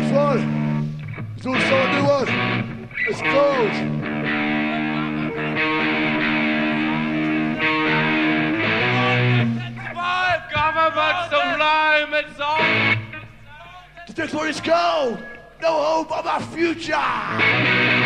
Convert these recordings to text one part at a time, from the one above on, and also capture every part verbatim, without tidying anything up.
this one. It's also a new one. It's called Government sublime, it's on. This one is called No Hope of Our Future.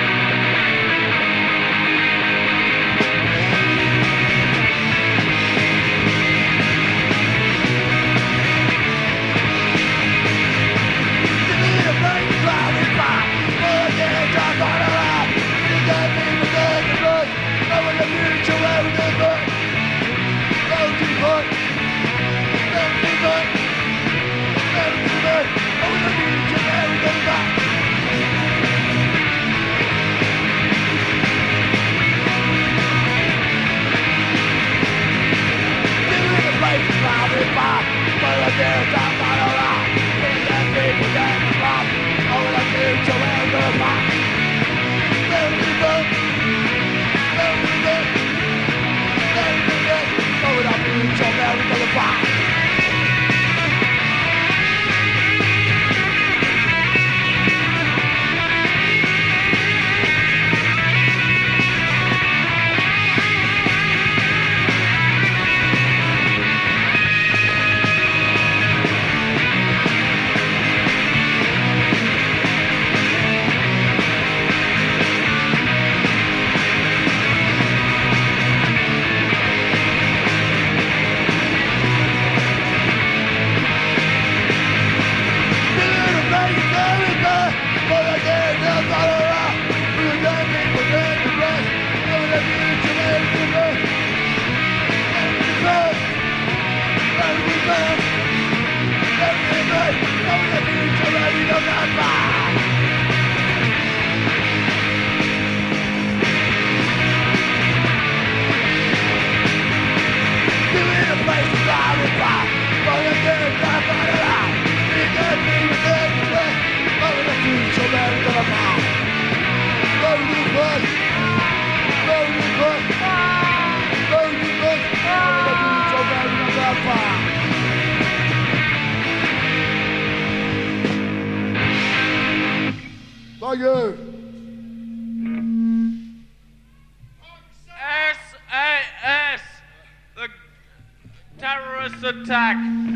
Thank you. S A S, the terrorist attack.